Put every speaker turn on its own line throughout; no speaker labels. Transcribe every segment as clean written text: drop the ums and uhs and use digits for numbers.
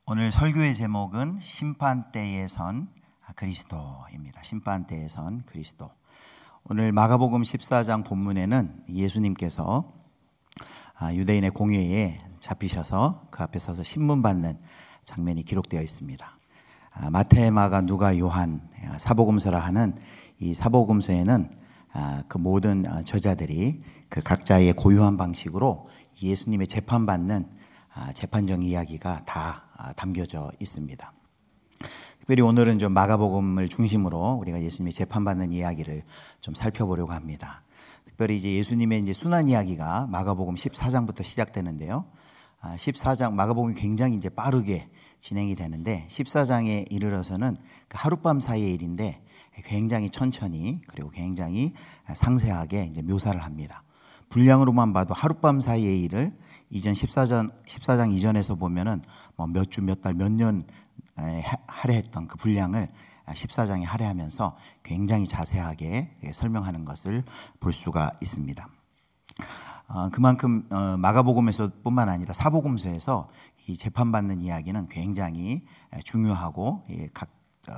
오늘 설교의 제목은 심판대에 선 그리스도입니다. 심판대에 선 그리스도. 오늘 마가복음 14장 본문에는 예수님께서 유대인의 공회에 잡히셔서 그 앞에 서서 신문 받는 장면이 기록되어 있습니다. 마태, 마가, 누가, 요한 사복음서라 하는 이 사복음서에는 그 모든 저자들이 그 각자의 고유한 방식으로 예수님의 재판받는 재판정 이야기가 다 담겨져 있습니다. 특별히 오늘은 좀 마가복음을 중심으로 우리가 예수님의 재판받는 이야기를 좀 살펴보려고 합니다. 특별히 이제 예수님의 이제 순환 이야기가 마가복음 14장부터 시작되는데요. 14장 마가복음이 굉장히 이제 빠르게 진행이 되는데 14장에 이르러서는 그 하룻밤 사이의 일인데 굉장히 천천히 그리고 굉장히 상세하게 이제 묘사를 합니다. 분량으로만 봐도 하룻밤 사이의 일을 이전 14장 이전에서 보면은 뭐 몇 주, 몇 달, 몇 년 할애했던 그 분량을 14장에 할애하면서 굉장히 자세하게 설명하는 것을 볼 수가 있습니다. 그만큼 마가복음에서뿐만 아니라 사복음서에서 이 재판받는 이야기는 굉장히 중요하고 각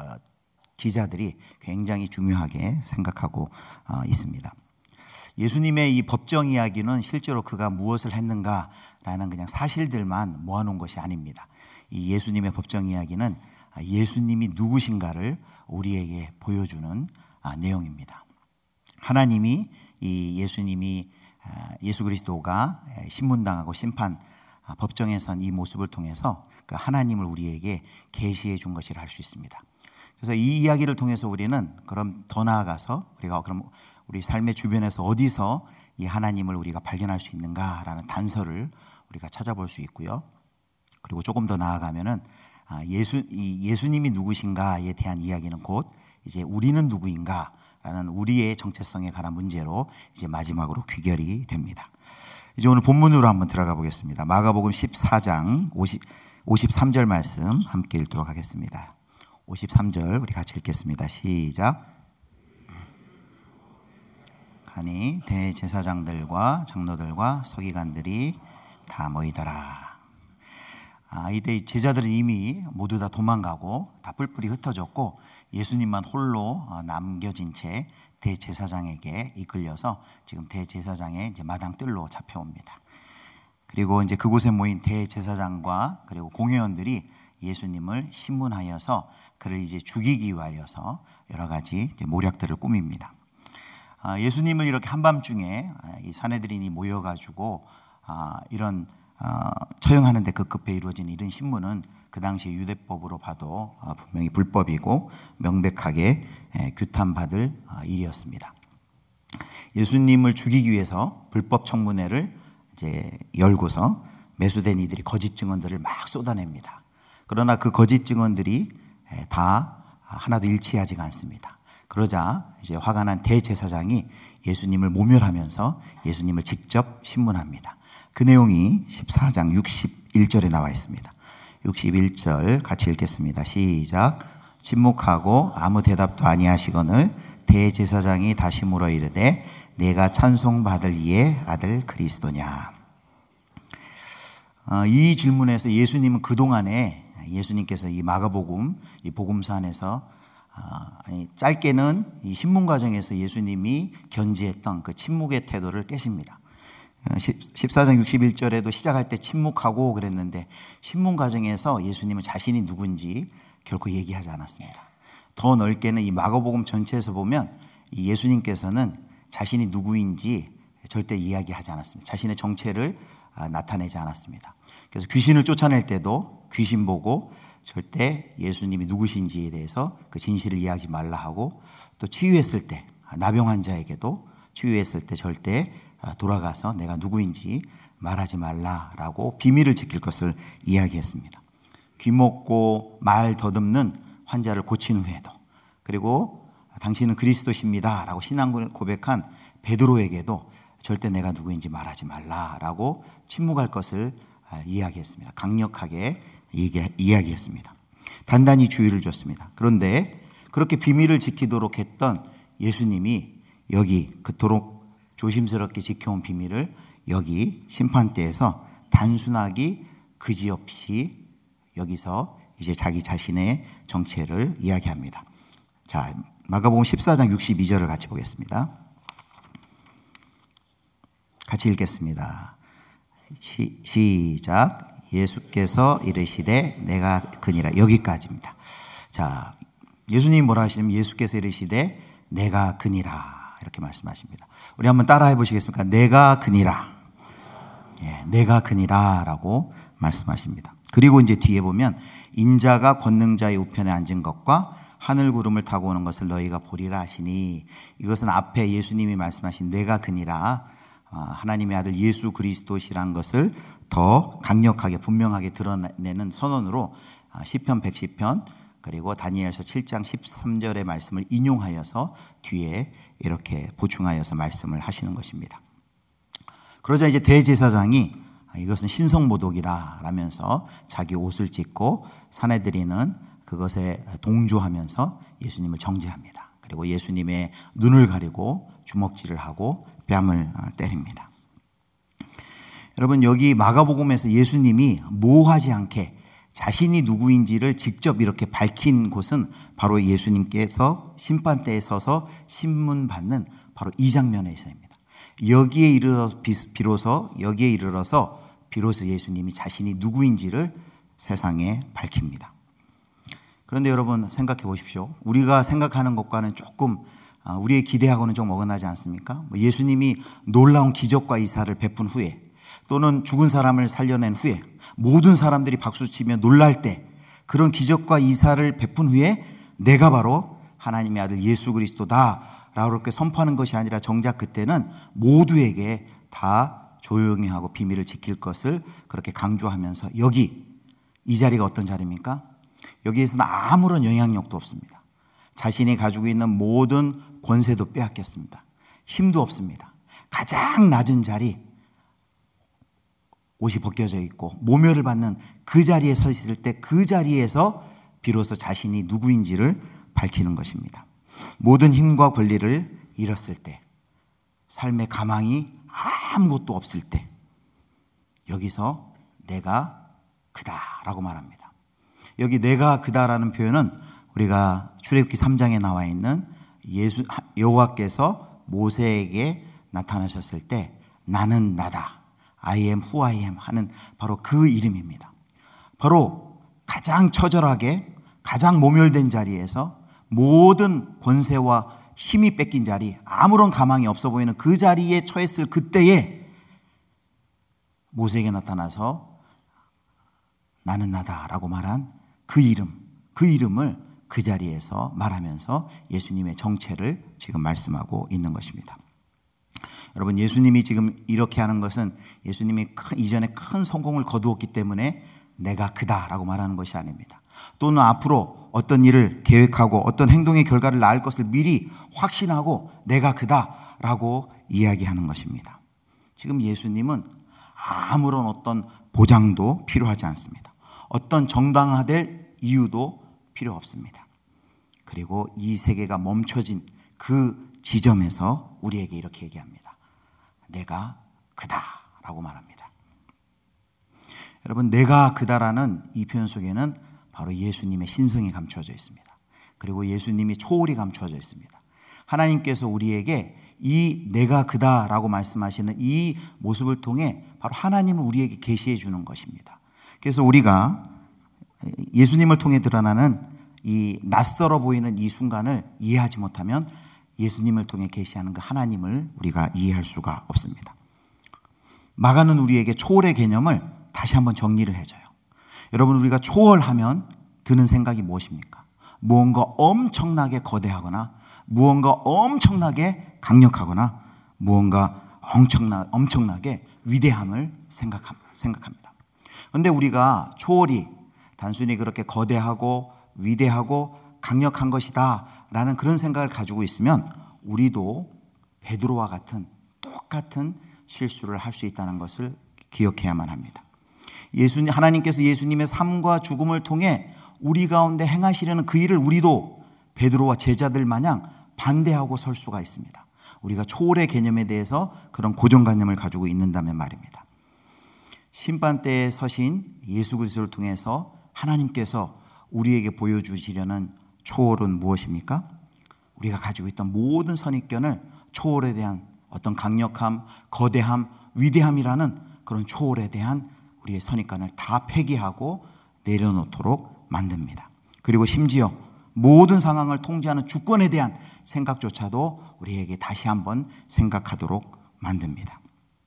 기자들이 굉장히 중요하게 생각하고 있습니다. 예수님의 이 법정 이야기는 실제로 그가 무엇을 했는가라는 그냥 사실들만 모아놓은 것이 아닙니다. 이 예수님의 법정 이야기는 예수님이 누구신가를 우리에게 보여주는 내용입니다. 하나님이 이 예수님이 예수 그리스도가 신문당하고 심판 법정에 선 이 모습을 통해서 그 하나님을 우리에게 계시해 준 것이라 할 수 있습니다. 그래서 이 이야기를 통해서 우리는 그럼 더 나아가서 우리가 그럼 우리 삶의 주변에서 어디서 이 하나님을 우리가 발견할 수 있는가라는 단서를 우리가 찾아볼 수 있고요. 그리고 조금 더 나아가면은 예수님이 누구신가에 대한 이야기는 곧 이제 우리는 누구인가라는 우리의 정체성에 관한 문제로 이제 마지막으로 귀결이 됩니다. 이제 오늘 본문으로 한번 들어가 보겠습니다. 마가복음 14장 53절 말씀 함께 읽도록 하겠습니다. 53절 우리 같이 읽겠습니다. 시작. 하니 대제사장들과 장로들과 서기관들이 다 모이더라. 이때 제자들은 이미 모두 다 도망가고 다 뿔뿔이 흩어졌고 예수님만 홀로 남겨진 채 대제사장에게 이끌려서 지금 대제사장의 이제 마당뜰로 잡혀옵니다. 그리고 이제 그곳에 모인 대제사장과 그리고 공회원들이 예수님을 신문하여서 그를 이제 죽이기 위하여서 여러 가지 이제 모략들을 꾸밉니다. 예수님을 이렇게 한밤중에 이 사내들인이 모여가지고 이런 처형하는데 급급해 이루어진 이런 신문은 그 당시 유대법으로 봐도 분명히 불법이고 명백하게 규탄받을 일이었습니다. 예수님을 죽이기 위해서 불법 청문회를 이제 열고서 매수된 이들이 거짓 증언들을 막 쏟아냅니다. 그러나 그 거짓 증언들이 다 하나도 일치하지가 않습니다. 그러자 이제 화가 난 대제사장이 예수님을 모멸하면서 예수님을 직접 신문합니다. 그 내용이 14장 61절에 나와 있습니다. 61절 같이 읽겠습니다. 시작. 침묵하고 아무 대답도 아니하시거늘 대제사장이 다시 물어 이르되 내가 찬송받을 이의 아들 그리스도냐. 이 질문에서 예수님은 그동안에 예수님께서 이 마가복음 이 복음서 안에서 짧게는 이 신문 과정에서 예수님이 견지했던 그 침묵의 태도를 깨십니다. 14장 61절에도 시작할 때 침묵하고 그랬는데 신문 과정에서 예수님은 자신이 누군지 결코 얘기하지 않았습니다. 더 넓게는 이 마가복음 전체에서 보면 이 예수님께서는 자신이 누구인지 절대 이야기하지 않았습니다. 자신의 정체를 나타내지 않았습니다. 그래서 귀신을 쫓아낼 때도 귀신 보고 절대 예수님이 누구신지에 대해서 그 진실을 이야기하지 말라 하고 또 치유했을 때 나병 환자에게도 치유했을 때 절대 돌아가서 내가 누구인지 말하지 말라라고 비밀을 지킬 것을 이야기했습니다. 귀먹고 말 더듬는 환자를 고친 후에도 그리고 당신은 그리스도십니다 라고 신앙을 고백한 베드로에게도 절대 내가 누구인지 말하지 말라라고 침묵할 것을 이야기했습니다. 강력하게 이야기했습니다. 단단히 주의를 줬습니다. 그런데 그렇게 비밀을 지키도록 했던 예수님이 여기 그토록 조심스럽게 지켜온 비밀을 여기 심판대에서 단순하기 그지없이 여기서 이제 자기 자신의 정체를 이야기합니다. 자, 마가복음 14장 62절을 같이 보겠습니다. 같이 읽겠습니다. 시작. 예수께서 이르시되 내가 그니라. 여기까지입니다. 자, 예수님이 뭐라 하시냐면 예수께서 이르시되 내가 그니라 이렇게 말씀하십니다. 우리 한번 따라해 보시겠습니까? 내가 그니라. 예, 내가 그니라 라고 말씀하십니다. 그리고 이제 뒤에 보면 인자가 권능자의 우편에 앉은 것과 하늘 구름을 타고 오는 것을 너희가 보리라 하시니, 이것은 앞에 예수님이 말씀하신 내가 그니라, 하나님의 아들 예수 그리스도시라는 것을 더 강력하게 분명하게 드러내는 선언으로 시편 110편 그리고 다니엘서 7장 13절의 말씀을 인용하여서 뒤에 이렇게 보충하여서 말씀을 하시는 것입니다. 그러자 이제 대제사장이 이것은 신성모독이라 라면서 자기 옷을 찢고 사내들이는 그것에 동조하면서 예수님을 정죄합니다. 그리고 예수님의 눈을 가리고 주먹질을 하고 뺨을 때립니다. 여러분, 여기 마가복음에서 예수님이 모호하지 않게 자신이 누구인지를 직접 이렇게 밝힌 곳은 바로 예수님께서 심판대에 서서 신문받는 바로 이 장면에서입니다. 여기에 이르러서 비로소 예수님이 자신이 누구인지를 세상에 밝힙니다. 그런데 여러분 생각해 보십시오. 우리가 생각하는 것과는 조금 우리의 기대하고는 좀 어긋나지 않습니까? 예수님이 놀라운 기적과 이사를 베푼 후에 또는 죽은 사람을 살려낸 후에 모든 사람들이 박수치며 놀랄 때 그런 기적과 이사를 베푼 후에 내가 바로 하나님의 아들 예수 그리스도다 라고 그렇게 선포하는 것이 아니라 정작 그때는 모두에게 다 조용히 하고 비밀을 지킬 것을 그렇게 강조하면서 여기 이 자리가 어떤 자리입니까? 여기에서는 아무런 영향력도 없습니다. 자신이 가지고 있는 모든 권세도 빼앗겼습니다. 힘도 없습니다. 가장 낮은 자리, 옷이 벗겨져 있고 모멸을 받는 그 자리에 서 있을 때 그 자리에서 비로소 자신이 누구인지를 밝히는 것입니다. 모든 힘과 권리를 잃었을 때, 삶의 가망이 아무것도 없을 때 여기서 내가 그다라고 말합니다. 여기 내가 그다라는 표현은 우리가 출애굽기 3장에 나와 있는 여호와께서 모세에게 나타나셨을 때 나는 나다, I am who I am 하는 바로 그 이름입니다. 바로 가장 처절하게 가장 모멸된 자리에서 모든 권세와 힘이 뺏긴 자리, 아무런 가망이 없어 보이는 그 자리에 처했을 그때에 모세에게 나타나서 나는 나다라고 말한 그 이름을 그 자리에서 말하면서 예수님의 정체를 지금 말씀하고 있는 것입니다. 여러분, 예수님이 지금 이렇게 하는 것은 예수님이 이전에 큰 성공을 거두었기 때문에 내가 그다라고 말하는 것이 아닙니다. 또는 앞으로 어떤 일을 계획하고 어떤 행동의 결과를 낳을 것을 미리 확신하고 내가 그다라고 이야기하는 것입니다. 지금 예수님은 아무런 어떤 보장도 필요하지 않습니다. 어떤 정당화될 이유도 필요 없습니다. 그리고 이 세계가 멈춰진 그 지점에서 우리에게 이렇게 얘기합니다. 내가 그다라고 말합니다. 여러분, 내가 그다라는 이 표현 속에는 바로 예수님의 신성이 감추어져 있습니다. 그리고 예수님이 초월이 감추어져 있습니다. 하나님께서 우리에게 이 내가 그다라고 말씀하시는 이 모습을 통해 바로 하나님을 우리에게 계시해 주는 것입니다. 그래서 우리가 예수님을 통해 드러나는 이 낯설어 보이는 이 순간을 이해하지 못하면 예수님을 통해 계시하는 그 하나님을 우리가 이해할 수가 없습니다. 마가는 우리에게 초월의 개념을 다시 한번 정리를 해줘요. 여러분, 우리가 초월하면 드는 생각이 무엇입니까? 무언가 엄청나게 거대하거나 무언가 엄청나게 강력하거나 무언가 엄청나게 위대함을 생각합니다. 그런데 우리가 초월이 단순히 그렇게 거대하고 위대하고 강력한 것이다 라는 그런 생각을 가지고 있으면 우리도 베드로와 같은 똑같은 실수를 할 수 있다는 것을 기억해야만 합니다. 하나님께서 예수님의 삶과 죽음을 통해 우리 가운데 행하시려는 그 일을 우리도 베드로와 제자들 마냥 반대하고 설 수가 있습니다. 우리가 초월의 개념에 대해서 그런 고정관념을 가지고 있는다면 말입니다. 심판대에 서신 예수 그리스도를 통해서 하나님께서 우리에게 보여주시려는 초월은 무엇입니까? 우리가 가지고 있던 모든 선입견을 초월에 대한 어떤 강력함, 거대함, 위대함이라는 그런 초월에 대한 우리의 선입견을 다 폐기하고 내려놓도록 만듭니다. 그리고 심지어 모든 상황을 통제하는 주권에 대한 생각조차도 우리에게 다시 한번 생각하도록 만듭니다.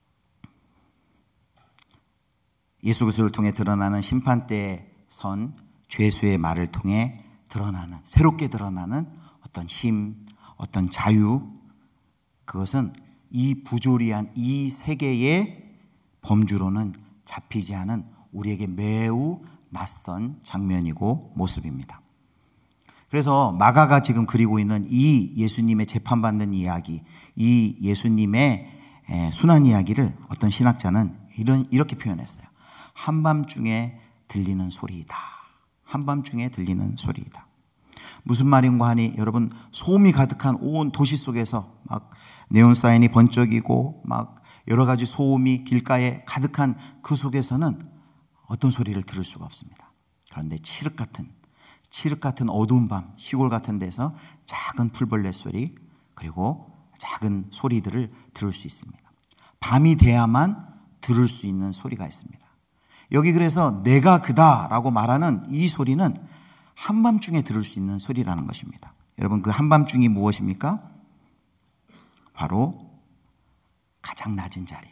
예수 그리스도를 통해 드러나는 심판대에 선 죄수의 말을 통해 드러나는, 새롭게 드러나는 어떤 힘, 어떤 자유, 그것은 이 부조리한 이 세계의 범주로는 잡히지 않은 우리에게 매우 낯선 장면이고 모습입니다. 그래서 마가가 지금 그리고 있는 이 예수님의 재판받는 이야기, 이 예수님의 순환 이야기를 어떤 신학자는 이렇게 표현했어요. 한밤중에 들리는 소리이다. 한밤중에 들리는 소리이다. 무슨 말인가 하니 여러분, 소음이 가득한 온 도시 속에서 막 네온 사인이 번쩍이고 막 여러 가지 소음이 길가에 가득한 그 속에서는 어떤 소리를 들을 수가 없습니다. 그런데 칠흑 같은 어두운 밤, 시골 같은 데서 작은 풀벌레 소리, 그리고 작은 소리들을 들을 수 있습니다. 밤이 돼야만 들을 수 있는 소리가 있습니다. 여기 그래서 내가 그다라고 말하는 이 소리는 한밤중에 들을 수 있는 소리라는 것입니다. 여러분, 그 한밤중이 무엇입니까? 바로 가장 낮은 자리,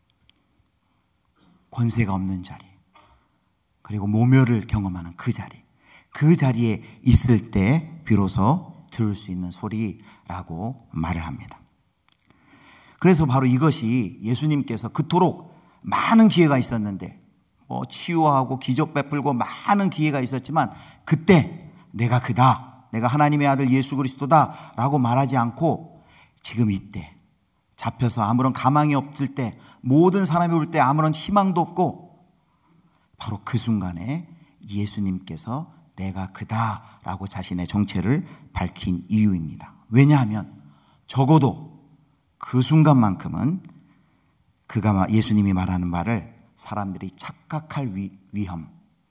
권세가 없는 자리, 그리고 모멸을 경험하는 그 자리, 그 자리에 있을 때 비로소 들을 수 있는 소리라고 말을 합니다. 그래서 바로 이것이 예수님께서 그토록 많은 기회가 있었는데 치유하고 기적 베풀고 많은 기회가 있었지만 그때 내가 그다, 내가 하나님의 아들 예수 그리스도다 라고 말하지 않고 지금 이때 잡혀서 아무런 가망이 없을 때, 모든 사람이 올 때 아무런 희망도 없고 바로 그 순간에 예수님께서 내가 그다 라고 자신의 정체를 밝힌 이유입니다. 왜냐하면 적어도 그 순간만큼은 그가 예수님이 말하는 말을 사람들이 착각할 위험,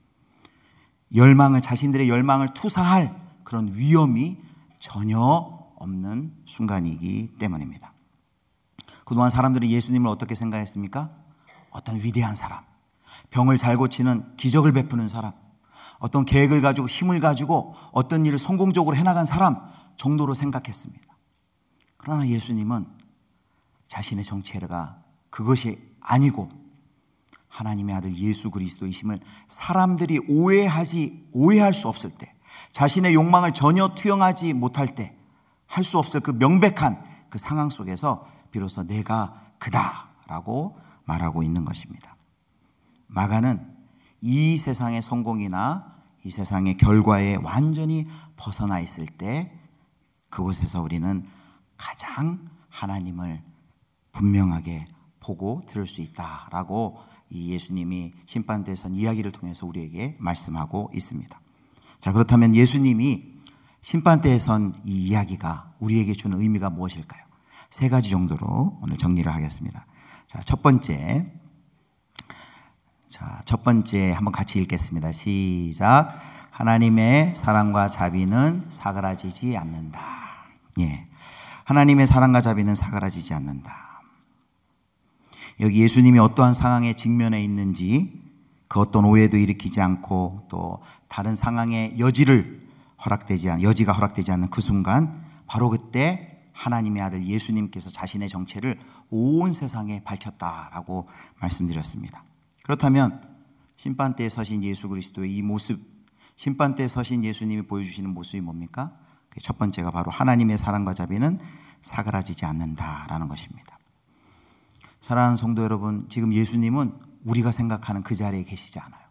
열망을, 자신들의 열망을 투사할 그런 위험이 전혀 없는 순간이기 때문입니다. 그동안 사람들이 예수님을 어떻게 생각했습니까? 어떤 위대한 사람, 병을 잘 고치는 기적을 베푸는 사람, 어떤 계획을 가지고 힘을 가지고 어떤 일을 성공적으로 해나간 사람 정도로 생각했습니다. 그러나 예수님은 자신의 정체가 그것이 아니고 하나님의 아들 예수 그리스도이심을 사람들이 오해할 수 없을 때, 자신의 욕망을 전혀 투영하지 못할 때 할 수 없을 그 명백한 그 상황 속에서 비로소 내가 그다라고 말하고 있는 것입니다. 마가는 이 세상의 성공이나 이 세상의 결과에 완전히 벗어나 있을 때 그곳에서 우리는 가장 하나님을 분명하게 보고 들을 수 있다라고 이 예수님이 심판대에 선 이야기를 통해서 우리에게 말씀하고 있습니다. 자, 그렇다면 예수님이 심판대에 선 이 이야기가 우리에게 주는 의미가 무엇일까요? 세 가지 정도로 오늘 정리를 하겠습니다. 자, 첫 번째 한번 같이 읽겠습니다. 시작. 하나님의 사랑과 자비는 사그라지지 않는다. 예, 하나님의 사랑과 자비는 사그라지지 않는다. 여기 예수님이 어떠한 상황에 직면해 있는지 그 어떤 오해도 일으키지 않고 또 다른 상황의 여지가 허락되지 않는 그 순간, 바로 그때 하나님의 아들 예수님께서 자신의 정체를 온 세상에 밝혔다라고 말씀드렸습니다. 그렇다면 심판대에 서신 예수 그리스도의 이 모습, 심판대에 서신 예수님이 보여주시는 모습이 뭡니까? 첫 번째가 바로 하나님의 사랑과 자비는 사그라지지 않는다라는 것입니다. 사랑하는 성도 여러분, 지금 예수님은 우리가 생각하는 그 자리에 계시지 않아요.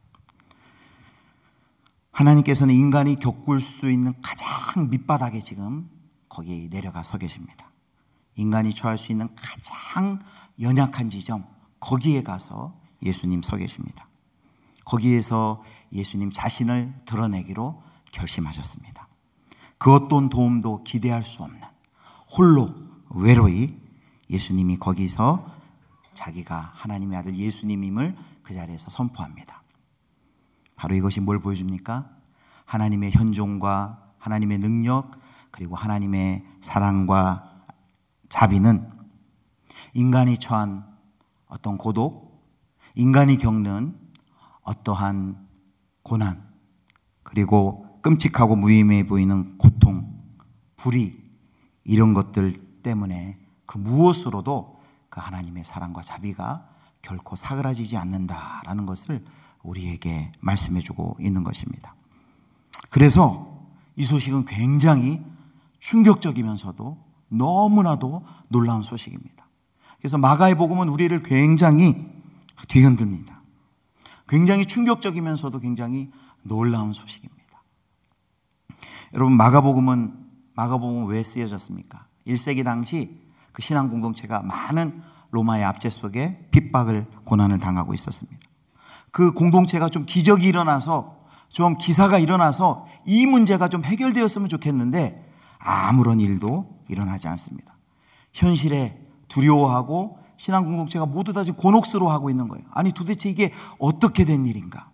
하나님께서는 인간이 겪을 수 있는 가장 밑바닥에 지금 거기에 내려가 서 계십니다. 인간이 처할 수 있는 가장 연약한 지점, 거기에 가서 예수님 서 계십니다. 거기에서 예수님 자신을 드러내기로 결심하셨습니다. 그 어떤 도움도 기대할 수 없는 홀로 외로이 예수님이 거기서 자기가 하나님의 아들 예수님임을 그 자리에서 선포합니다. 바로 이것이 뭘 보여줍니까? 하나님의 현존과 하나님의 능력, 그리고 하나님의 사랑과 자비는 인간이 처한 어떤 고독, 인간이 겪는 어떠한 고난, 그리고 끔찍하고 무의미해 보이는 고통, 불의, 이런 것들 때문에 그 무엇으로도 그 하나님의 사랑과 자비가 결코 사그라지지 않는다라는 것을 우리에게 말씀해 주고 있는 것입니다. 그래서 이 소식은 굉장히 충격적이면서도 너무나도 놀라운 소식입니다. 그래서 마가의 복음은 우리를 굉장히 뒤흔듭니다. 굉장히 충격적이면서도 굉장히 놀라운 소식입니다. 여러분, 마가복음은 왜 쓰여졌습니까? 1세기 당시 그 신앙 공동체가 많은 로마의 압제 속에 핍박을, 고난을 당하고 있었습니다. 그 공동체가 좀 기적이 일어나서, 좀 기사가 일어나서 이 문제가 좀 해결되었으면 좋겠는데 아무런 일도 일어나지 않습니다. 현실에 두려워하고 신앙 공동체가 모두 다 지금 곤혹스러워하고 있는 거예요. 아니, 도대체 이게 어떻게 된 일인가?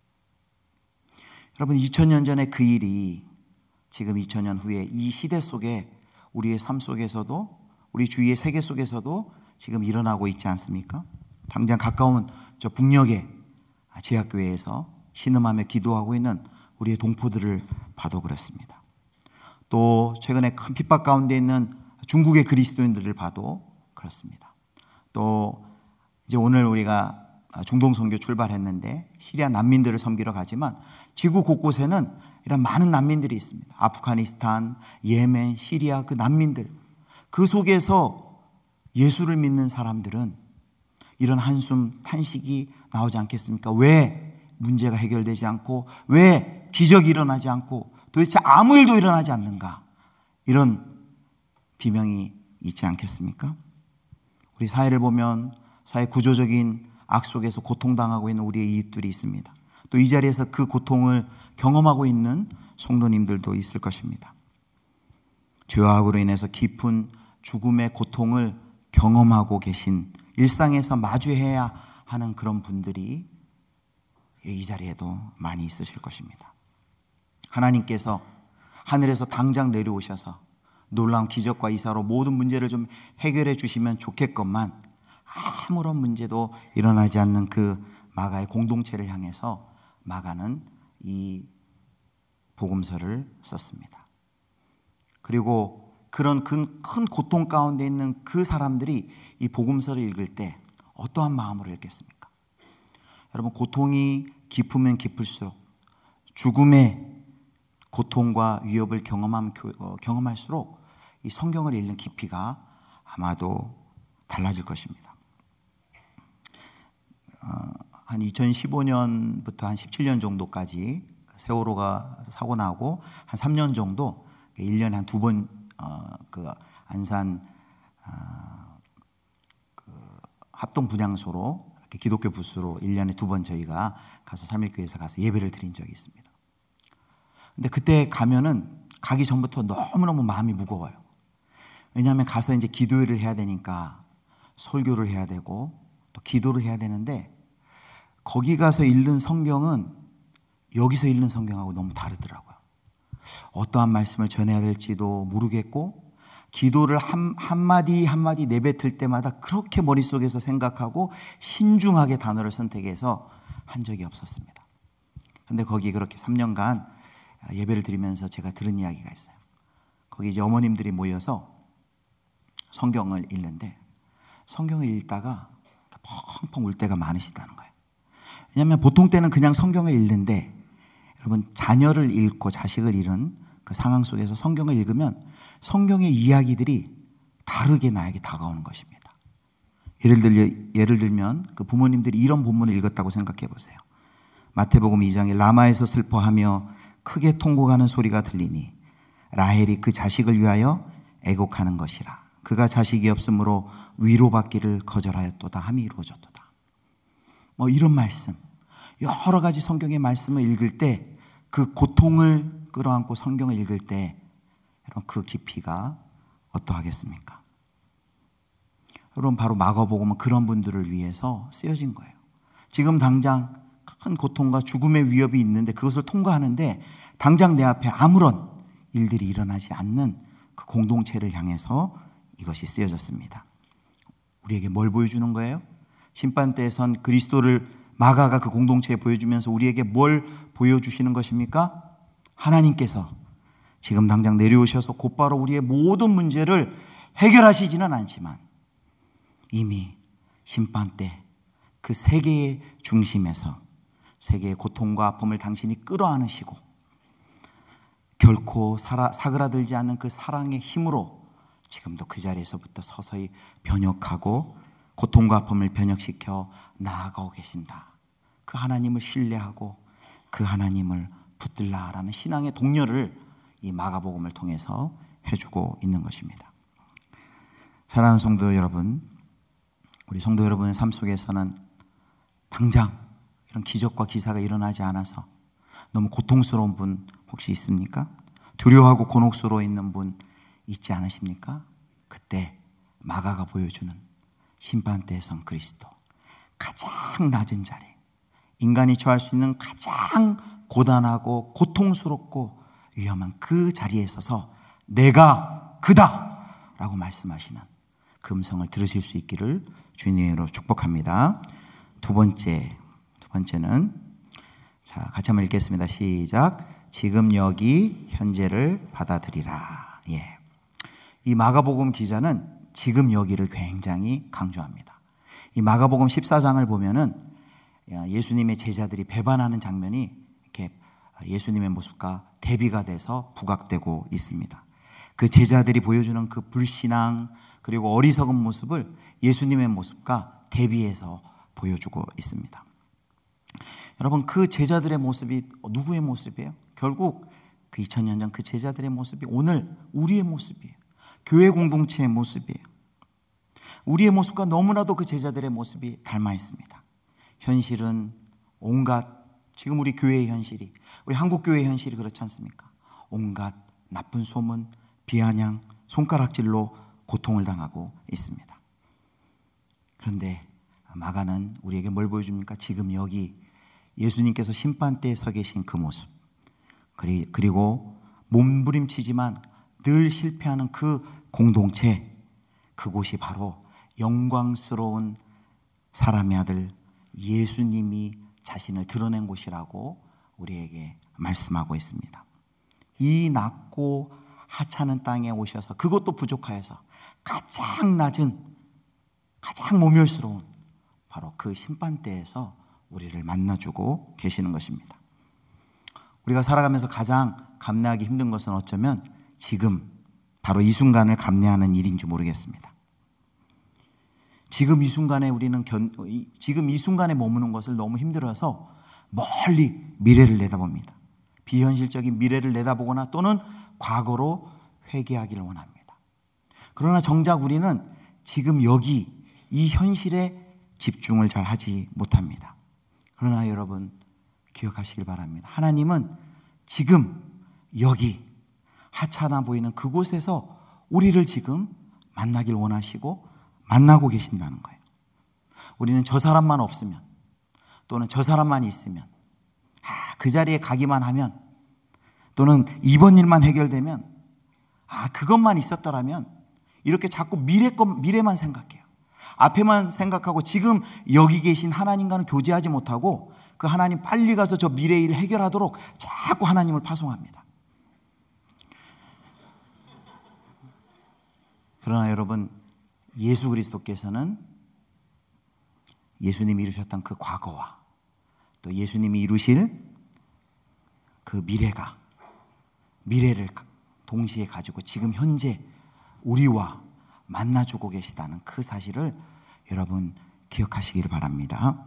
여러분, 2000년 전에 그 일이 지금 2000년 후에 이 시대 속에 우리의 삶 속에서도, 우리 주위의 세계 속에서도 지금 일어나고 있지 않습니까? 당장 가까운 저 북녘의 지하교회에서 신음하며 기도하고 있는 우리의 동포들을 봐도 그렇습니다. 또 최근에 큰 핍박 가운데 있는 중국의 그리스도인들을 봐도 그렇습니다. 또 이제 오늘 우리가 중동 선교 출발했는데 시리아 난민들을 섬기러 가지만 지구 곳곳에는 이런 많은 난민들이 있습니다. 아프가니스탄, 예멘, 시리아, 그 난민들, 그 속에서 예수를 믿는 사람들은 이런 한숨 탄식이 나오지 않겠습니까? 왜 문제가 해결되지 않고, 왜 기적이 일어나지 않고, 도대체 아무 일도 일어나지 않는가? 이런 비명이 있지 않겠습니까? 우리 사회를 보면 사회 구조적인 악 속에서 고통당하고 있는 우리의 이웃들이 있습니다. 또 이 자리에서 그 고통을 경험하고 있는 성도님들도 있을 것입니다. 죄와 악으로 인해서 깊은 죽음의 고통을 경험하고 계신, 일상에서 마주해야 하는 그런 분들이 이 자리에도 많이 있으실 것입니다. 하나님께서 하늘에서 당장 내려오셔서 놀라운 기적과 이사로 모든 문제를 좀 해결해 주시면 좋겠건만 아무런 문제도 일어나지 않는 그 마가의 공동체를 향해서 마가는 이 복음서를 썼습니다. 그리고 그런 큰 고통 가운데 있는 그 사람들이 이 복음서를 읽을 때 어떠한 마음으로 읽겠습니까? 여러분, 고통이 깊으면 깊을수록, 죽음의 고통과 위협을 경험할수록 이 성경을 읽는 깊이가 아마도 달라질 것입니다. 한 2015년부터 한 17년 정도까지 세월호가 사고 나고 한 3년 정도 1년에 한 2번 그 안산 그 합동 분향소로 이렇게 기독교 부스로 1년에 2번 저희가 가서 삼일교회에서 가서 예배를 드린 적이 있습니다. 근데 그때 가면은 가기 전부터 너무너무 마음이 무거워요. 왜냐하면 가서 이제 기도회를 해야 되니까 설교를 해야 되고 또 기도를 해야 되는데 거기 가서 읽는 성경은 여기서 읽는 성경하고 너무 다르더라고요. 어떠한 말씀을 전해야 될지도 모르겠고 기도를 한마디 한마디 내뱉을 때마다 그렇게 머릿속에서 생각하고 신중하게 단어를 선택해서 한 적이 없었습니다. 그런데 거기 그렇게 3년간 예배를 드리면서 제가 들은 이야기가 있어요. 거기 이제 어머님들이 모여서 성경을 읽는데 성경을 읽다가 펑펑 울 때가 많으시다는 거예요. 왜냐하면 보통 때는 그냥 성경을 읽는데 여러분, 자녀를 잃고 자식을 잃은 그 상황 속에서 성경을 읽으면 성경의 이야기들이 다르게 나에게 다가오는 것입니다. 예를 들면 그 부모님들이 이런 본문을 읽었다고 생각해 보세요. 마태복음 2장에 라마에서 슬퍼하며 크게 통곡하는 소리가 들리니 라헬이 그 자식을 위하여 애곡하는 것이라. 그가 자식이 없으므로 위로받기를 거절하였도다 함이 이루어졌도다. 뭐 이런 말씀, 여러 가지 성경의 말씀을 읽을 때 그 고통을 끌어안고 성경을 읽을 때 여러분, 그 깊이가 어떠하겠습니까? 여러분, 바로 마가복음은 그런 분들을 위해서 쓰여진 거예요. 지금 당장 큰 고통과 죽음의 위협이 있는데 그것을 통과하는데 당장 내 앞에 아무런 일들이 일어나지 않는 그 공동체를 향해서 이것이 쓰여졌습니다. 우리에게 뭘 보여주는 거예요? 심판대에 선 그리스도를 마가가 그 공동체에 보여주면서 우리에게 뭘 보여주시는 것입니까? 하나님께서 지금 당장 내려오셔서 곧바로 우리의 모든 문제를 해결하시지는 않지만 이미 심판대 그 세계의 중심에서 세계의 고통과 아픔을 당신이 끌어안으시고 결코 사그라들지 않는 그 사랑의 힘으로 지금도 그 자리에서부터 서서히 변혁하고 고통과 아픔을 변혁시켜 나아가고 계신다. 그 하나님을 신뢰하고 그 하나님을 붙들라라는 신앙의 동료를 이 마가복음을 통해서 해주고 있는 것입니다. 사랑하는 성도 여러분, 우리 성도 여러분의 삶 속에서는 당장 이런 기적과 기사가 일어나지 않아서 너무 고통스러운 분 혹시 있습니까? 두려워하고 곤혹스러워 있는 분 있지 않으십니까? 그때 마가가 보여주는 심판대에 선 그리스도, 가장 낮은 자리, 인간이 처할 수 있는 가장 고단하고 고통스럽고 위험한 그 자리에 서서 내가 그다 라고 말씀하시는 그 음성을 들으실 수 있기를 주님의 이름으로 축복합니다. 두 번째는 자, 같이 한번 읽겠습니다. 시작. 지금 여기 현재를 받아들이라. 예. 이 마가복음 기자는 지금 여기를 굉장히 강조합니다. 이 마가복음 14장을 보면은 예수님의 제자들이 배반하는 장면이 이렇게 예수님의 모습과 대비가 돼서 부각되고 있습니다. 그 제자들이 보여주는 그 불신앙 그리고 어리석은 모습을 예수님의 모습과 대비해서 보여주고 있습니다. 여러분, 그 제자들의 모습이 누구의 모습이에요? 결국 그 2000년 전 그 제자들의 모습이 오늘 우리의 모습이에요. 교회 공동체의 모습이에요. 우리의 모습과 너무나도 그 제자들의 모습이 닮아 있습니다. 현실은 온갖, 지금 우리 교회의 현실이, 우리 한국교회의 현실이 그렇지 않습니까? 온갖 나쁜 소문, 비아냥, 손가락질로 고통을 당하고 있습니다. 그런데 마가는 우리에게 뭘 보여줍니까? 지금 여기 예수님께서 심판대에 서 계신 그 모습, 그리고 몸부림치지만 늘 실패하는 그 공동체, 그곳이 바로 영광스러운 사람의 아들 예수님이 자신을 드러낸 곳이라고 우리에게 말씀하고 있습니다. 이 낮고 하찮은 땅에 오셔서 그것도 부족하여서 가장 낮은, 가장 모멸스러운 바로 그 심판대에서 우리를 만나주고 계시는 것입니다. 우리가 살아가면서 가장 감내하기 힘든 것은 어쩌면 지금 바로 이 순간을 감내하는 일인지 모르겠습니다. 지금 이 순간에 우리는 지금 이 순간에 머무는 것을 너무 힘들어서 멀리 미래를 내다봅니다. 비현실적인 미래를 내다보거나 또는 과거로 회귀하기를 원합니다. 그러나 정작 우리는 지금 여기 이 현실에 집중을 잘 하지 못합니다. 그러나 여러분 기억하시길 바랍니다. 하나님은 지금 여기 하찮아 보이는 그곳에서 우리를 지금 만나길 원하시고 만나고 계신다는 거예요. 우리는 저 사람만 없으면 또는 저 사람만 있으면 그 자리에 가기만 하면 또는 이번 일만 해결되면 그것만 있었더라면 이렇게 자꾸 미래만 생각해요. 앞에만 생각하고 지금 여기 계신 하나님과는 교제하지 못하고 그 하나님 빨리 가서 저 미래 일 해결하도록 자꾸 하나님을 파송합니다. 그러나 여러분, 예수 그리스도께서는 예수님이 이루셨던 그 과거와 또 예수님이 이루실 그 미래를 동시에 가지고 지금 현재 우리와 만나주고 계시다는 그 사실을 여러분 기억하시기를 바랍니다.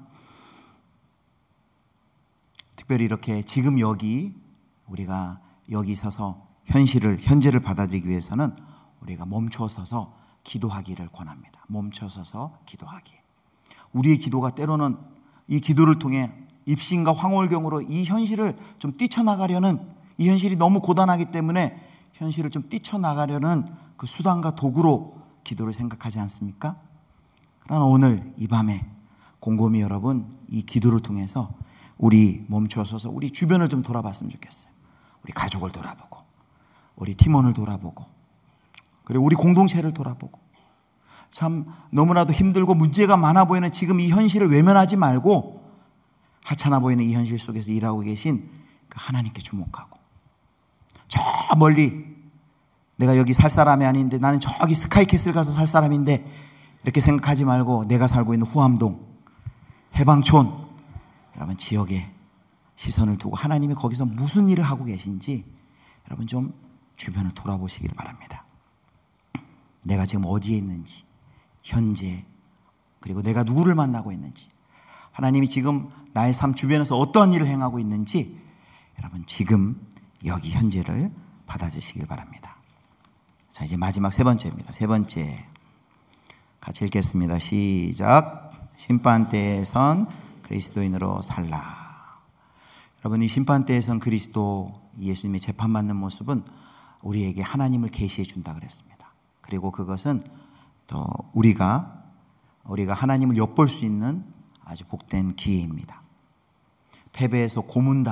특별히 이렇게 지금 여기 우리가 여기 서서 현재를 받아들이기 위해서는 우리가 멈춰서서 기도하기를 권합니다. 멈춰서서 기도하기. 우리의 기도가 때로는 이 기도를 통해 입신과 황홀경으로 이 현실을 좀 뛰쳐나가려는, 이 현실이 너무 고단하기 때문에 현실을 좀 뛰쳐나가려는 그 수단과 도구로 기도를 생각하지 않습니까? 그러나 오늘 이 밤에 곰곰이 여러분 이 기도를 통해서 우리 멈춰서서 우리 주변을 좀 돌아봤으면 좋겠어요. 우리 가족을 돌아보고, 우리 팀원을 돌아보고, 그리고 우리 공동체를 돌아보고, 참 너무나도 힘들고 문제가 많아 보이는 지금 이 현실을 외면하지 말고 하찮아 보이는 이 현실 속에서 일하고 계신 그 하나님께 주목하고, 저 멀리 내가 여기 살 사람이 아닌데, 나는 저기 스카이캐슬 가서 살 사람인데, 이렇게 생각하지 말고 내가 살고 있는 후암동, 해방촌, 여러분 지역에 시선을 두고 하나님이 거기서 무슨 일을 하고 계신지 여러분 좀 주변을 돌아보시길 바랍니다. 내가 지금 어디에 있는지, 현재, 그리고 내가 누구를 만나고 있는지, 하나님이 지금 나의 삶 주변에서 어떠한 일을 행하고 있는지 여러분 지금 여기 현재를 받아주시길 바랍니다. 자, 이제 마지막 세 번째입니다. 세 번째 같이 읽겠습니다. 시작. 심판대에 선 그리스도인으로 살라. 여러분, 이 심판대에 선 그리스도, 예수님이 재판받는 모습은 우리에게 하나님을 계시해 준다 그랬습니다. 그리고 그것은 또 우리가 하나님을 엿볼 수 있는 아주 복된 기회입니다. 패배해서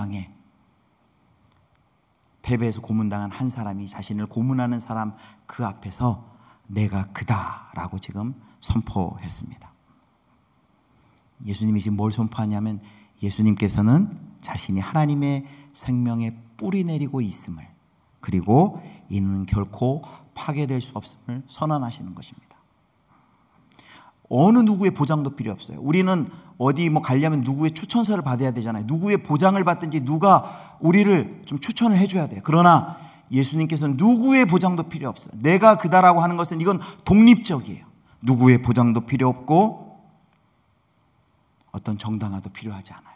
고문당한 한 사람이 자신을 고문하는 사람 그 앞에서 내가 그다라고 지금 선포했습니다. 예수님이 지금 뭘 선포하냐면, 예수님께서는 자신이 하나님의 생명에 뿌리 내리고 있음을, 그리고 이는 결코 파괴될 수 없음을 선언하시는 것입니다. 어느 누구의 보장도 필요 없어요. 우리는 어디 가려면 누구의 추천서를 받아야 되잖아요. 누구의 보장을 받든지 누가 우리를 좀 추천을 해줘야 돼요. 그러나 예수님께서는 누구의 보장도 필요 없어요. 내가 그다라고 하는 것은 이건 독립적이에요. 누구의 보장도 필요 없고 어떤 정당화도 필요하지 않아요.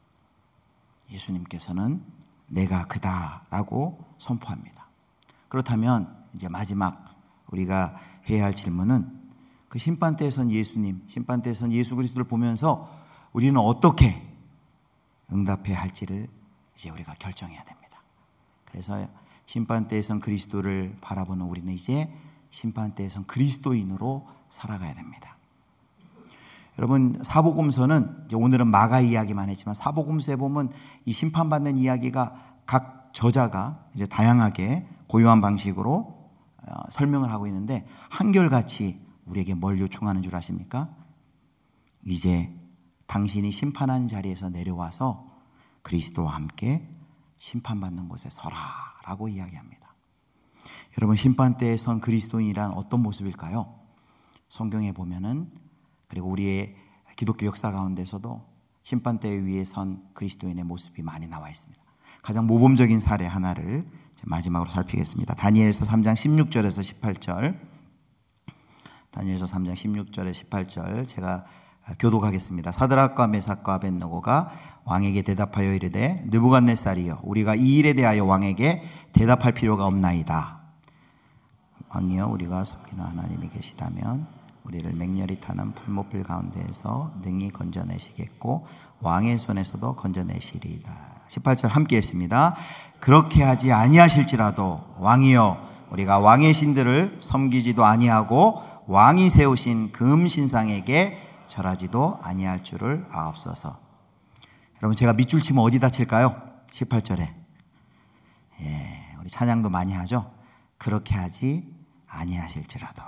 예수님께서는 내가 그다라고 선포합니다. 그렇다면 이제 마지막 우리가 해야 할 질문은, 그 심판대에 선 예수님, 심판대에 선 예수 그리스도를 보면서 우리는 어떻게 응답해야 할지를 이제 우리가 결정해야 됩니다. 그래서 심판대에 선 그리스도를 바라보는 우리는 이제 심판대에 선 그리스도인으로 살아가야 됩니다. 여러분, 사복음서는 이제 오늘은 마가 이야기만 했지만 사복음서에 보면 이 심판받는 이야기가 각 저자가 이제 다양하게 고유한 방식으로 설명을 하고 있는데, 한결같이 우리에게 뭘 요청하는 줄 아십니까? 이제 당신이 심판한 자리에서 내려와서 그리스도와 함께 심판받는 곳에 서라라고 이야기합니다. 여러분, 심판대에 선 그리스도인이란 어떤 모습일까요? 성경에 보면은, 그리고 우리의 기독교 역사 가운데서도 심판대 위에 선 그리스도인의 모습이 많이 나와 있습니다. 가장 모범적인 사례 하나를 마지막으로 살피겠습니다. 다니엘서 3장 16절에서 18절. 다니엘서 3장 16절에서 18절 제가 교독하겠습니다. 사드락과 메삭과 아벳느고가 왕에게 대답하여 이르되, 느부갓네살이여, 우리가 이 일에 대하여 왕에게 대답할 필요가 없나이다. 왕이여, 우리가 섬기는 하나님이 계시다면 우리를 맹렬히 타는 불못불 가운데에서 능히 건져내시겠고 왕의 손에서도 건져내시리이다. 18절 함께 했습니다. 그렇게 하지 아니하실지라도 왕이여, 우리가 왕의 신들을 섬기지도 아니하고 왕이 세우신 금신상에게 절하지도 아니할 줄을 아옵소서. 여러분, 제가 밑줄 치면 어디 다칠까요? 18절에 우리 찬양도 많이 하죠. 그렇게 하지 아니하실지라도.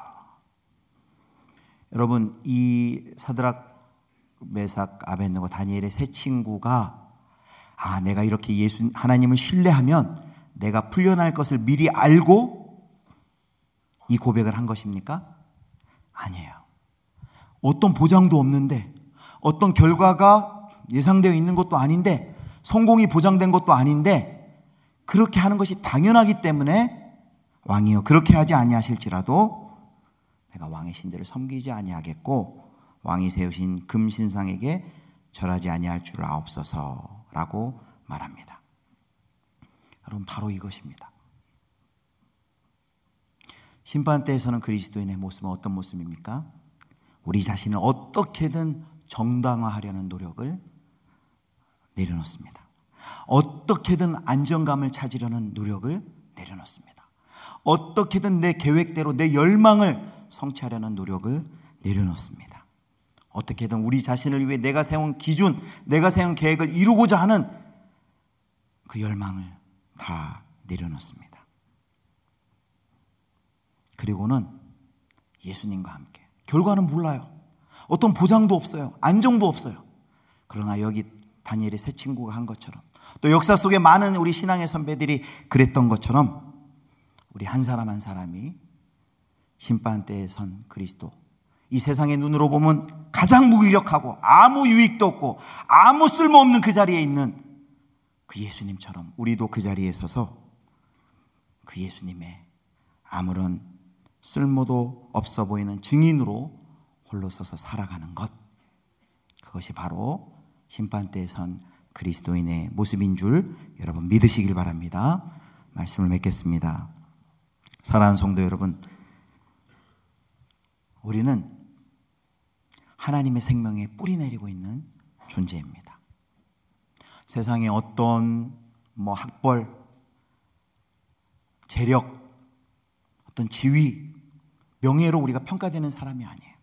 여러분, 이 사드락, 메삭, 아벳느고, 다니엘의 세 친구가 내가 이렇게 하나님을 신뢰하면 내가 풀려날 것을 미리 알고 이 고백을 한 것입니까? 아니에요. 어떤 보장도 없는데, 어떤 결과가 예상되어 있는 것도 아닌데, 성공이 보장된 것도 아닌데, 그렇게 하는 것이 당연하기 때문에 왕이여, 그렇게 하지 아니하실지라도 내가 왕의 신들을 섬기지 아니하겠고 왕이 세우신 금신상에게 절하지 아니할 줄을 아옵소서라고 말합니다. 여러분, 바로 이것입니다. 심판대에서는 그리스도인의 모습은 어떤 모습입니까? 우리 자신을 어떻게든 정당화하려는 노력을 내려놓습니다. 어떻게든 안정감을 찾으려는 노력을 내려놓습니다. 어떻게든 내 계획대로 내 열망을 성취하려는 노력을 내려놓습니다. 어떻게든 우리 자신을 위해 내가 세운 기준, 내가 세운 계획을 이루고자 하는 그 열망을 다 내려놓습니다. 그리고는 예수님과 함께, 결과는 몰라요. 어떤 보장도 없어요. 안정도 없어요. 그러나 여기 다니엘의 세 친구가 한 것처럼, 또 역사 속에 많은 우리 신앙의 선배들이 그랬던 것처럼, 우리 한 사람 한 사람이 심판대에 선 그리스도, 이 세상의 눈으로 보면 가장 무기력하고 아무 유익도 없고 아무 쓸모없는 그 자리에 있는 그 예수님처럼 우리도 그 자리에 서서 그 예수님의 아무런 쓸모도 없어 보이는 증인으로 홀로 서서 살아가는 것, 그것이 바로 심판대에 선 그리스도인의 모습인 줄 여러분 믿으시길 바랍니다. 말씀을 맺겠습니다. 사랑하는 성도 여러분, 우리는 하나님의 생명에 뿌리 내리고 있는 존재입니다. 세상의 어떤 학벌, 재력, 어떤 지위, 명예로 우리가 평가되는 사람이 아니에요.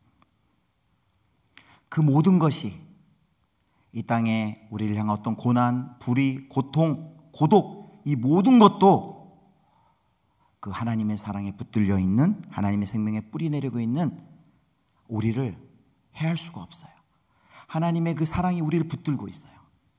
그 모든 것이 이 땅에 우리를 향한 어떤 고난, 불의, 고통, 고독, 이 모든 것도 그 하나님의 사랑에 붙들려 있는, 하나님의 생명에 뿌리 내리고 있는 우리를 해할 수가 없어요. 하나님의 그 사랑이 우리를 붙들고 있어요.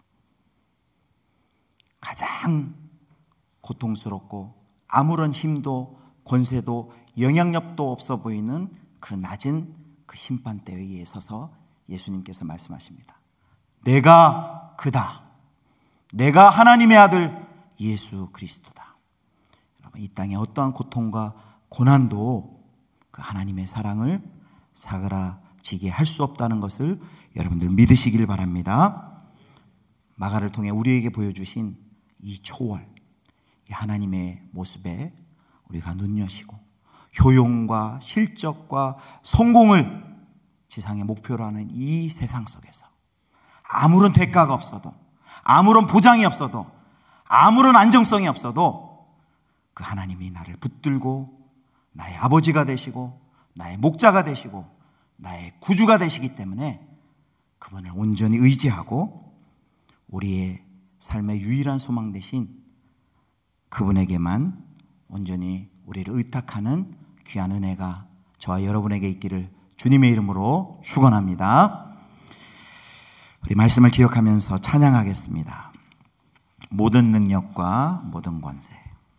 가장 고통스럽고 아무런 힘도 권세도 영향력도 없어 보이는 그 낮은 그 심판대에 서서 예수님께서 말씀하십니다. 내가 그다. 내가 하나님의 아들 예수 그리스도다. 여러분, 이 땅의 어떠한 고통과 고난도 그 하나님의 사랑을 사그라지게 할 수 없다는 것을 여러분들 믿으시길 바랍니다. 마가를 통해 우리에게 보여주신 이 초월, 이 하나님의 모습에 우리가 눈여시고 효용과 실적과 성공을 지상의 목표로 하는 이 세상 속에서 아무런 대가가 없어도, 아무런 보장이 없어도, 아무런 안정성이 없어도 그 하나님이 나를 붙들고 나의 아버지가 되시고 나의 목자가 되시고 나의 구주가 되시기 때문에 그분을 온전히 의지하고 우리의 삶의 유일한 소망 되신 그분에게만 온전히 우리를 의탁하는 귀한 은혜가 저와 여러분에게 있기를 주님의 이름으로 축원합니다. 우리 말씀을 기억하면서 찬양하겠습니다. 모든 능력과 모든 권세.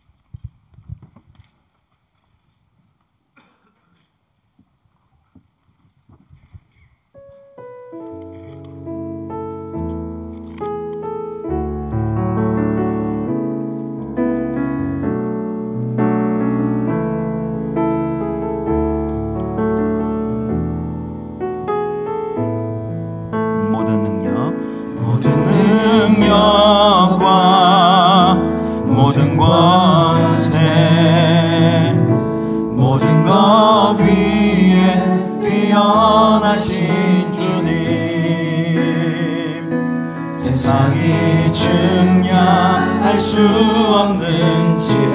모든 권세, 모든 것 위에 뛰어나신 주님, 세상이 측량할 수 없는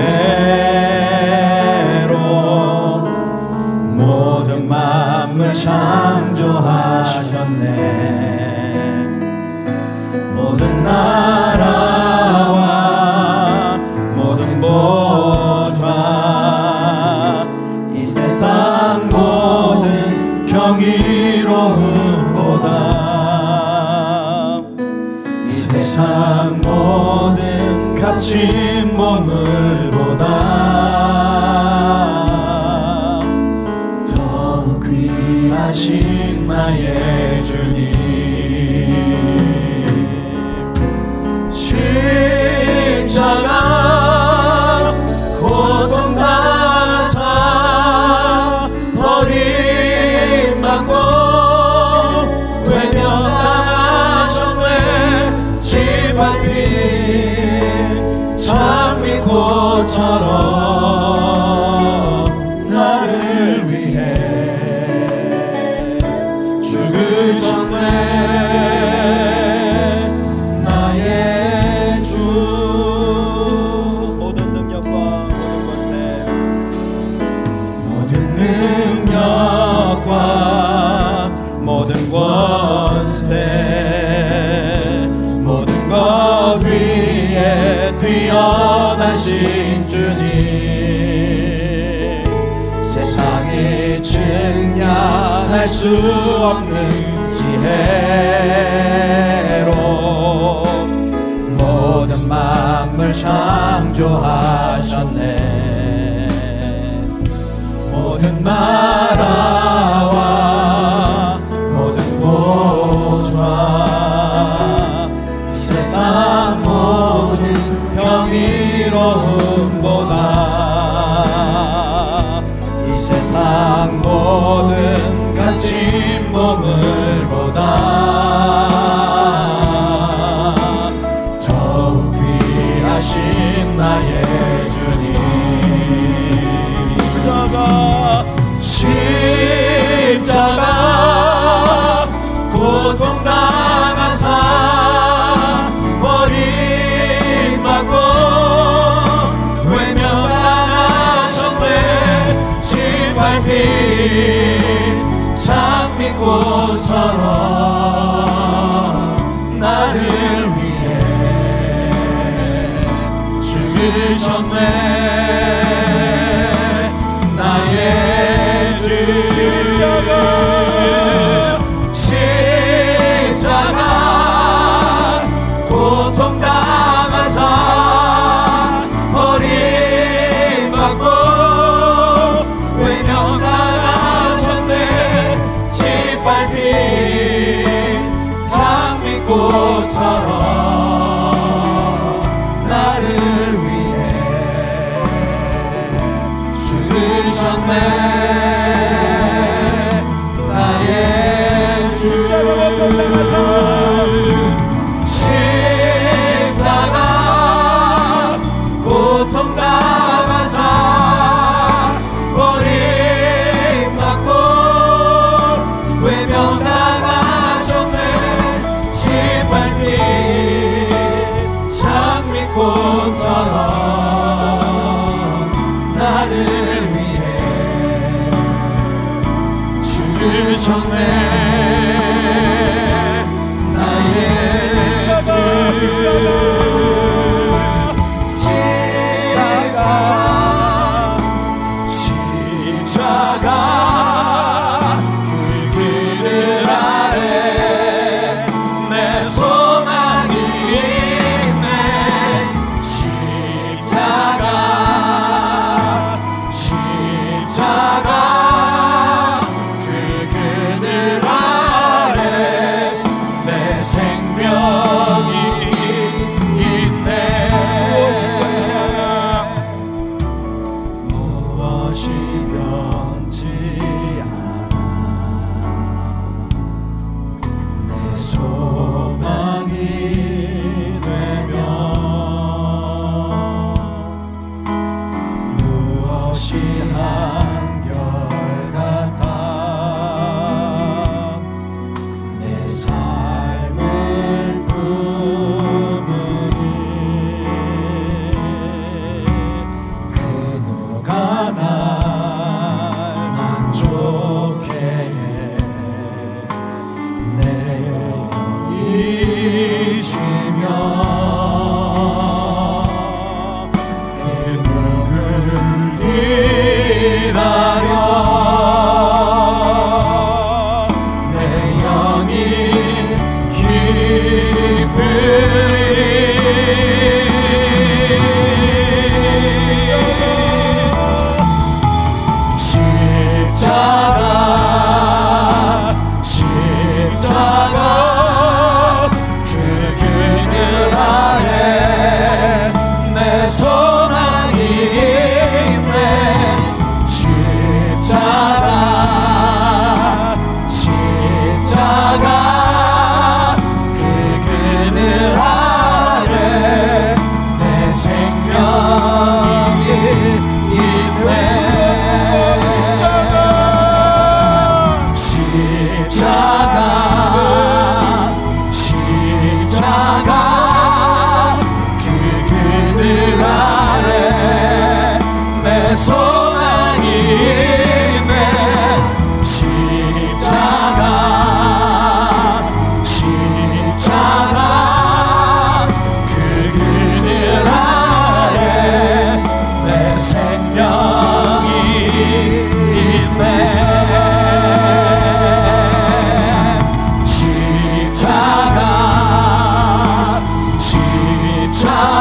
지혜로 모든 만물 창조하셨네. 모든 나라와 모든 보좌, 이 세상 모든 경이로움보다, 이 세상 모든 갇힌 보물보다 더욱 귀하신 나의 주님, 십자가 고통당하사 버림받고 외면당하셨네. 짓밟힌 장미꽃처럼 나를 위해 죽으셨네. 모든 뛰어나신 주님, 세상이 측량할 수 없는 지혜로 모든 만물 창조하셨네. 모든 나라와 모든 보좌, 이 세상 모든 경이로움보다, 이 세상 모든 갇힌 보물보다 더욱 귀하신 나의 주님. 십자가 고통당하사 버림받고 외면당하셨네. 짓밟힌 장미꽃처럼 나를 위해 죽으셨네. 나의 주 십자가 고통당하사 버림받고 외면당하셨네. 짓밟힌 장미꽃처럼 나를 위해 죽으셨네. 나의 주 십자가 고통당하사 버림받고 외면당하셨네. 짓밟힌 장미꽃처럼 나를 위해 죽으셨네. 나의 십자가 그 그늘 아래 내 소망이 있네. 십자가 그 그늘 아래 내 생명이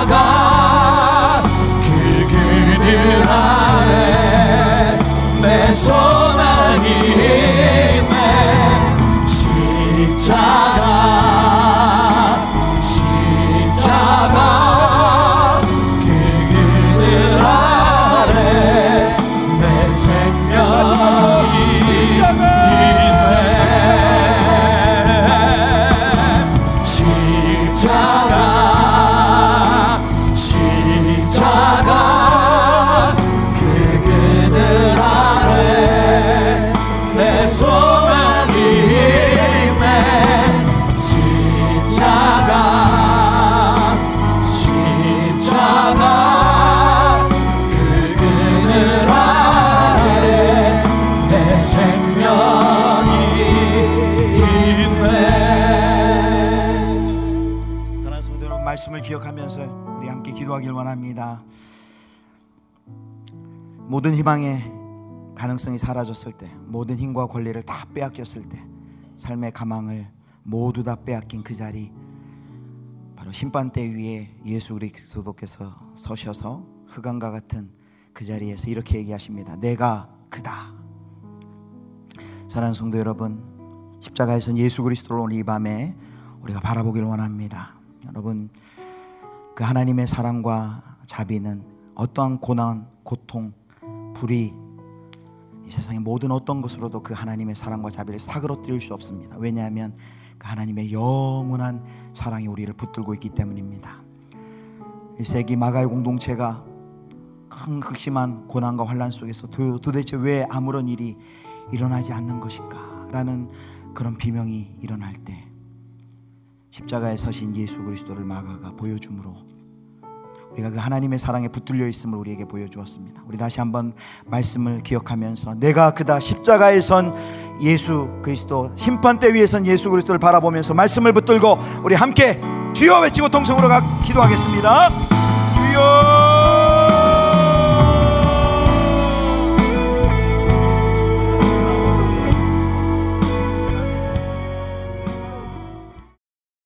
십자가 그 그늘 아래 내 소망이 있네. 십자가 그 그늘 아래 내 생명이 있네. 십자가 그 그늘 아래 내 소망이 있네. 십자가 그 그늘 아래 내 생명이 있네.
사랑하는 성도 여러분, 말씀을 기억하면서 우리 함께 기도하길 원합니다. 모든 희망의 가능성이 사라졌을 때, 모든 힘과 권리를 다 빼앗겼을 때, 삶의 가망을 모두 다 빼앗긴 그 자리, 바로 심판대 위에 예수 그리스도께서 서셔서 흑암과 같은 그 자리에서 이렇게 얘기하십니다. 내가 그다. 사랑하는 성도 여러분, 십자가에선 예수 그리스도를 오늘 이 밤에 우리가 바라보길 원합니다. 여러분, 그 하나님의 사랑과 자비는 어떠한 고난, 고통, 불의, 이 세상의 모든 어떤 것으로도 그 하나님의 사랑과 자비를 사그러뜨릴 수 없습니다. 왜냐하면 그 하나님의 영원한 사랑이 우리를 붙들고 있기 때문입니다. 1세기 마가의 공동체가 큰 극심한 고난과 환난 속에서 도대체 왜 아무런 일이 일어나지 않는 것인가 라는 그런 비명이 일어날 때, 십자가에 서신 예수 그리스도를 마가가 보여줌으로 우리가 그 하나님의 사랑에 붙들려 있음을 우리에게 보여주었습니다. 우리 다시 한번 말씀을 기억하면서 내가 그다, 십자가에 선 예수 그리스도, 심판대 위에 선 예수 그리스도를 바라보면서 말씀을 붙들고 우리 함께 주여 외치고 통성으로 기도하겠습니다. 주여.